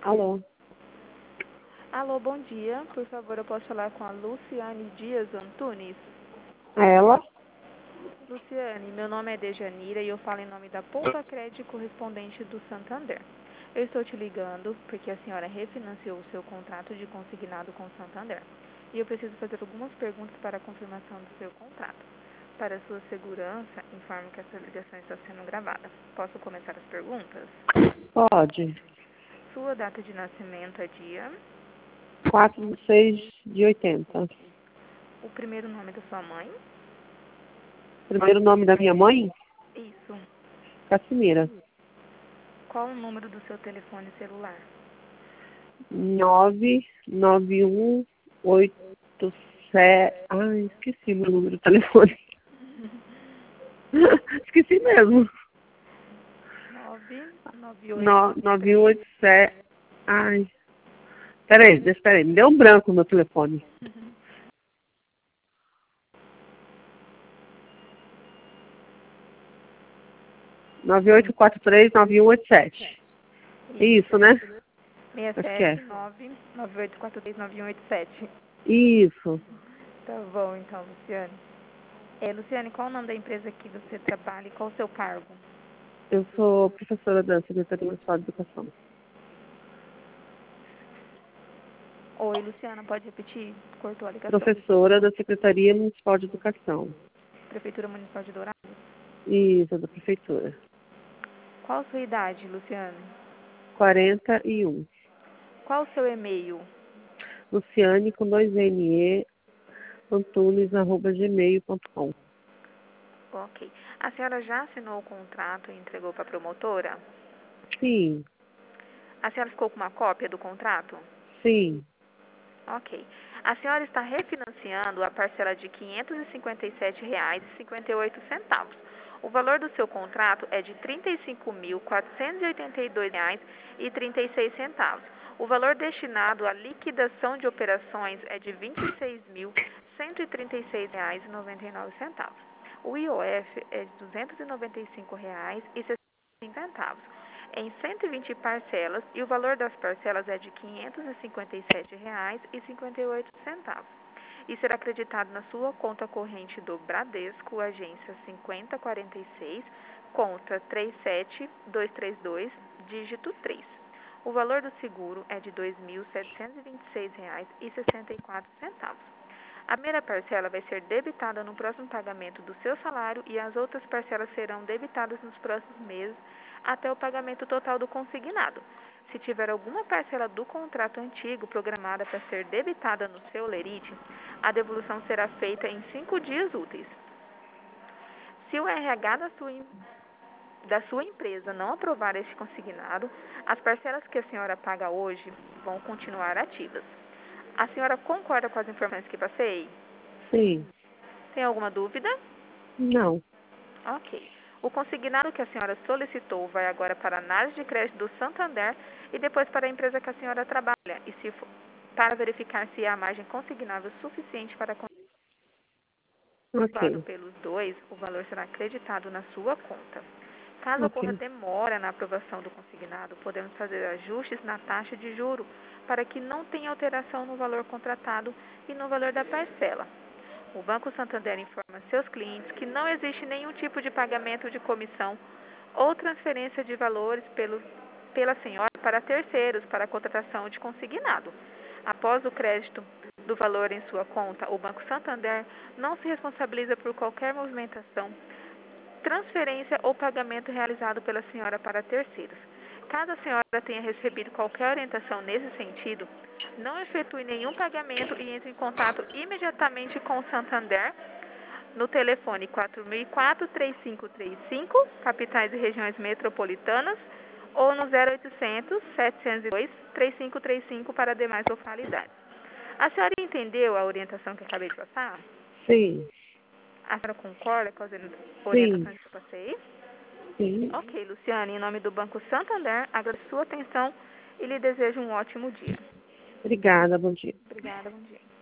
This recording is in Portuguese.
Alô? Alô, bom dia. Por favor, eu posso falar com a Luciane Dias Antunes? Ela? Luciane, meu nome é Dejanira e eu falo em nome da Poupa Crédito correspondente do Santander. Eu estou te ligando porque a senhora refinanciou o seu contrato de consignado com o Santander. E eu preciso fazer algumas perguntas para a confirmação do seu contrato. Para sua segurança, informo que essa ligação está sendo gravada. Posso começar as perguntas? Pode. Sua data de nascimento é dia? 4/6/80. O primeiro nome da sua mãe? Primeiro nome da minha mãe? Isso. Casimira. Qual o número do seu telefone celular? 99187. Ai, esqueci meu número do telefone. Esqueci mesmo. 99843. 9187. Ai. Peraí. Me deu um branco no meu telefone. 9843-9187. Isso, né? Acho que é. 679-9843-9187. Isso. Tá bom, então, Luciane. Luciane, qual o nome da empresa que você trabalha e qual o seu cargo? Eu sou professora da Secretaria Municipal de Educação. Oi, Luciana, pode repetir? Cortou a ligação. Professora da Secretaria Municipal de Educação. Prefeitura Municipal de Dourados. Isso, da Prefeitura. Qual a sua idade, Luciane? 41. Qual o seu e-mail? Luciane com 2NE, Antunes@gmail.com. Ok. A senhora já assinou o contrato e entregou para a promotora? Sim, A senhora ficou com uma cópia do contrato? sim. Ok. A senhora está refinanciando a parcela de R$ 557,58. O valor do seu contrato é de R$ 35.482,36. O valor destinado à liquidação de operações é de R$ 26.136,99. O IOF é de R$ 295,65 em 120 parcelas e o valor das parcelas é de R$ 557,58 e será acreditado na sua conta corrente do Bradesco, agência 5046, conta 37232, dígito 3. O valor do seguro é de R$ 2.726,64. A primeira parcela vai ser debitada no próximo pagamento do seu salário e as outras parcelas serão debitadas nos próximos meses até o pagamento total do consignado. Se tiver alguma parcela do contrato antigo programada para ser debitada no seu lerite, a devolução será feita em 5 dias úteis. Se o RH da sua empresa não aprovar este consignado, as parcelas que a senhora paga hoje vão continuar ativas. A senhora concorda com as informações que passei? Sim. Tem alguma dúvida? Não. Ok. O consignado que a senhora solicitou vai agora para a análise de crédito do Santander e depois para a empresa que a senhora trabalha, e para verificar se há margem consignável suficiente para aprovado Ok. pelos dois, o valor será acreditado na sua conta. Caso ocorra Ok. demora na aprovação do consignado, podemos fazer ajustes na taxa de juro para que não tenha alteração no valor contratado e no valor da parcela. O Banco Santander informa seus clientes que não existe nenhum tipo de pagamento de comissão ou transferência de valores pela senhora para terceiros para a contratação de consignado. Após o crédito do valor em sua conta, o Banco Santander não se responsabiliza por qualquer movimentação, transferência ou pagamento realizado pela senhora para terceiros. Caso a senhora tenha recebido qualquer orientação nesse sentido, não efetue nenhum pagamento e entre em contato imediatamente com o Santander no telefone 4004-3535, capitais e regiões metropolitanas, ou no 0800-702-3535 para demais localidades. A senhora entendeu a orientação que acabei de passar? Sim. A senhora concorda com as Sim. orientações que eu passei? Sim. Ok, Luciane, em nome do Banco Santander, agradeço sua atenção e lhe desejo um ótimo dia. Obrigada, bom dia. Obrigada, bom dia.